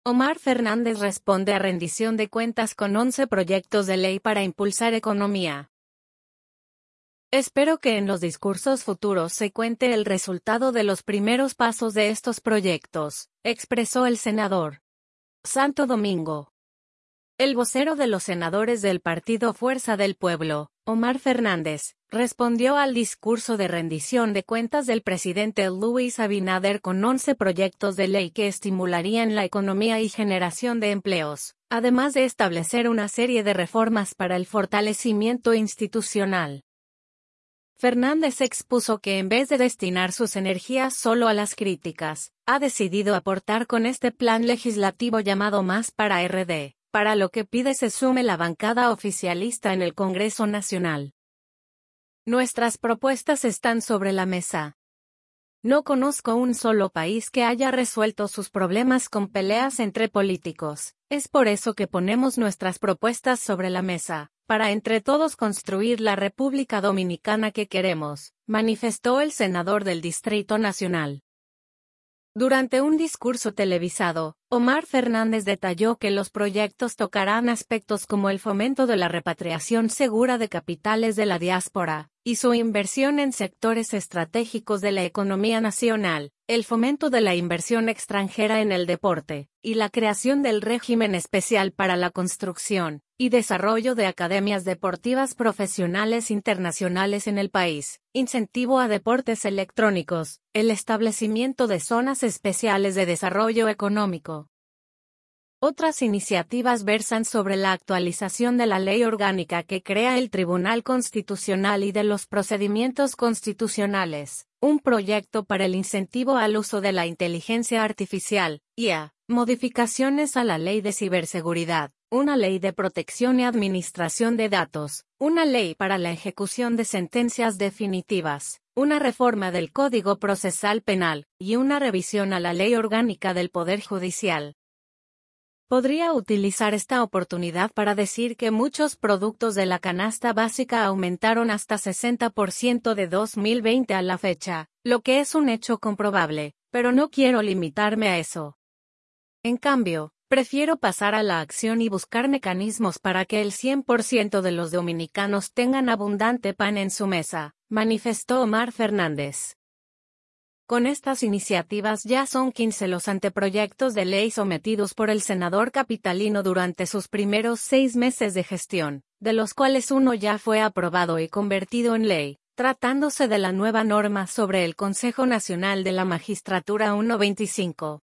Omar Fernández responde a rendición de cuentas con 11 proyectos de ley para impulsar economía. Espero que en los discursos futuros se cuente el resultado de los primeros pasos de estos proyectos, expresó el senador. Santo Domingo. El vocero de los senadores del partido Fuerza del Pueblo, Omar Fernández, respondió al discurso de rendición de cuentas del presidente Luis Abinader con 11 proyectos de ley que estimularían la economía y generación de empleos, además de establecer una serie de reformas para el fortalecimiento institucional. Fernández expuso que en vez de destinar sus energías solo a las críticas, ha decidido aportar con este plan legislativo llamado Más para RD, para lo que pide se sume la bancada oficialista en el Congreso Nacional. Nuestras propuestas están sobre la mesa. No conozco un solo país que haya resuelto sus problemas con peleas entre políticos, es por eso que ponemos nuestras propuestas sobre la mesa, para entre todos construir la República Dominicana que queremos, manifestó el senador del Distrito Nacional. Durante un discurso televisado, Omar Fernández detalló que los proyectos tocarán aspectos como el fomento de la repatriación segura de capitales de la diáspora, y su inversión en sectores estratégicos de la economía nacional, el fomento de la inversión extranjera en el deporte, y la creación del régimen especial para la construcción y desarrollo de academias deportivas profesionales internacionales en el país, incentivo a deportes electrónicos, el establecimiento de zonas especiales de desarrollo económico. Otras iniciativas versan sobre la actualización de la ley orgánica que crea el Tribunal Constitucional y de los procedimientos constitucionales, un proyecto para el incentivo al uso de la inteligencia artificial, IA, modificaciones a la ley de ciberseguridad, una ley de protección y administración de datos, una ley para la ejecución de sentencias definitivas, una reforma del Código Procesal Penal, y una revisión a la Ley Orgánica del Poder Judicial. Podría utilizar esta oportunidad para decir que muchos productos de la canasta básica aumentaron hasta 60% de 2020 a la fecha, lo que es un hecho comprobable, pero no quiero limitarme a eso. En cambio, prefiero pasar a la acción y buscar mecanismos para que el 100% de los dominicanos tengan abundante pan en su mesa, manifestó Omar Fernández. Con estas iniciativas ya son 15 los anteproyectos de ley sometidos por el senador capitalino durante sus primeros 6 meses de gestión, de los cuales uno ya fue aprobado y convertido en ley, tratándose de la nueva norma sobre el Consejo Nacional de la Magistratura 125.